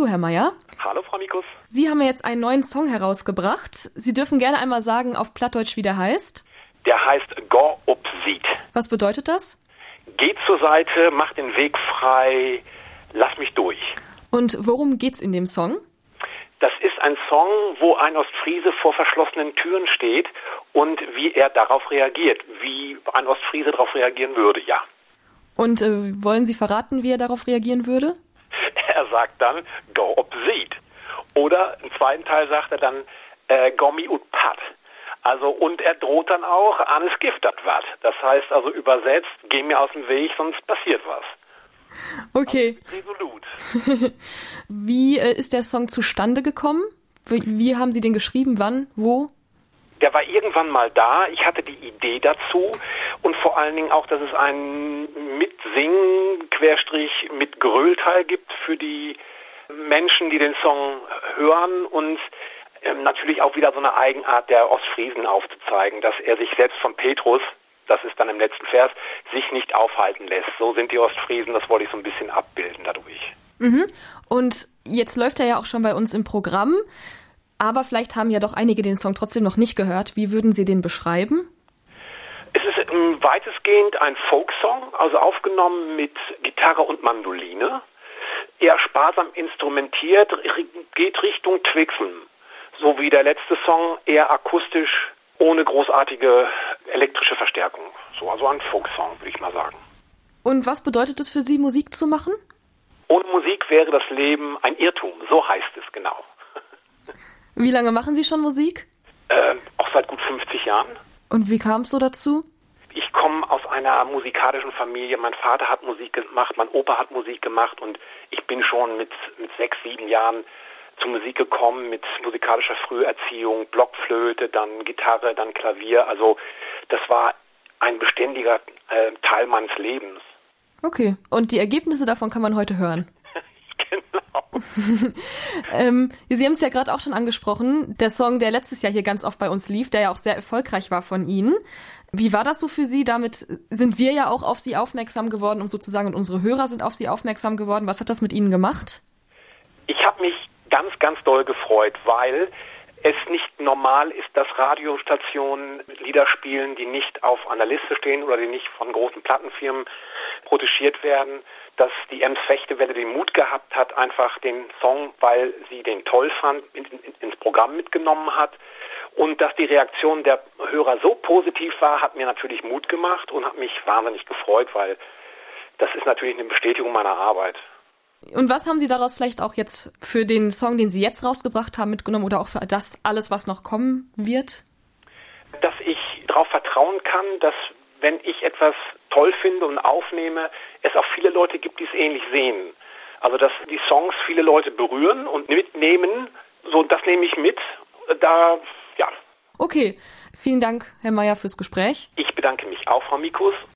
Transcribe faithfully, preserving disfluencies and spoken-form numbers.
Hallo, Herr Meyer. Hallo, Frau Mikus. Sie haben ja jetzt einen neuen Song herausgebracht. Sie dürfen gerne einmal sagen, auf Plattdeutsch, wie der heißt. Der heißt Gå upp Sied. Was bedeutet das? Geht zur Seite, mach den Weg frei, lass mich durch. Und worum geht's in dem Song? Das ist ein Song, wo ein Ostfriese vor verschlossenen Türen steht und wie er darauf reagiert, wie ein Ostfriese darauf reagieren würde, ja. Und äh, wollen Sie verraten, wie er darauf reagieren würde? Er sagt dann, Gå upp Sied. Oder im zweiten Teil sagt er dann, äh, Gommi ut Pat. Also, und er droht dann auch, Anes Giftat wat. Das heißt also übersetzt, geh mir aus dem Weg, sonst passiert was. Okay. Also, resolut. Wie äh, ist der Song zustande gekommen? Wie, wie haben Sie den geschrieben? Wann? Wo? Der war irgendwann mal da. Ich hatte die Idee dazu und vor allen Dingen auch, dass es einen Mitsingen, Querstrich, mit Grölteil gibt für die Menschen, die den Song hören und ähm, natürlich auch wieder so eine Eigenart der Ostfriesen aufzuzeigen, dass er sich selbst von Petrus, das ist dann im letzten Vers, sich nicht aufhalten lässt. So sind die Ostfriesen, das wollte ich so ein bisschen abbilden dadurch. Mhm. Und jetzt läuft er ja auch schon bei uns im Programm. Aber vielleicht haben ja doch einige den Song trotzdem noch nicht gehört. Wie würden Sie den beschreiben? Es ist ähm, weitestgehend ein Folksong, also aufgenommen mit Gitarre und Mandoline. Eher sparsam instrumentiert, geht Richtung Twixen. So wie der letzte Song, eher akustisch, ohne großartige elektrische Verstärkung. So, also ein Folksong, würde ich mal sagen. Und was bedeutet es für Sie, Musik zu machen? Ohne Musik wäre das Leben ein Irrtum. So heißt es genau. Wie lange machen Sie schon Musik? Äh, auch seit gut fünfzig Jahren. Und wie kam es so dazu? Ich komme aus einer musikalischen Familie. Mein Vater hat Musik gemacht, mein Opa hat Musik gemacht und ich bin schon mit, mit sechs, sieben Jahren zur Musik gekommen, mit musikalischer Früherziehung, Blockflöte, dann Gitarre, dann Klavier. Also das war ein beständiger äh, Teil meines Lebens. Okay, und die Ergebnisse davon kann man heute hören? Genau. ähm, Sie haben es ja gerade auch schon angesprochen, der Song, der letztes Jahr hier ganz oft bei uns lief, der ja auch sehr erfolgreich war von Ihnen. Wie war das so für Sie? Damit sind wir ja auch auf Sie aufmerksam geworden, um sozusagen, und unsere Hörer sind auf Sie aufmerksam geworden. Was hat das mit Ihnen gemacht? Ich habe mich ganz, ganz doll gefreut, weil es nicht normal ist, dass Radiostationen Lieder spielen, die nicht auf einer Liste stehen oder die nicht von großen Plattenfirmen protegiert werden, dass die Ems Fechtewelle den Mut gehabt hat, einfach den Song, weil sie den toll fand, in, in, ins Programm mitgenommen hat. Und dass die Reaktion der Hörer so positiv war, hat mir natürlich Mut gemacht und hat mich wahnsinnig gefreut, weil das ist natürlich eine Bestätigung meiner Arbeit. Und was haben Sie daraus vielleicht auch jetzt für den Song, den Sie jetzt rausgebracht haben, mitgenommen oder auch für das alles, was noch kommen wird? Dass ich darauf vertrauen kann, dass wenn ich etwas toll finde und aufnehme, es auch viele Leute gibt, die es ähnlich sehen. Also dass die Songs viele Leute berühren und mitnehmen, so das nehme ich mit. Da, ja. Okay, vielen Dank, Herr Meyer, fürs Gespräch. Ich bedanke mich auch, Frau Mikus.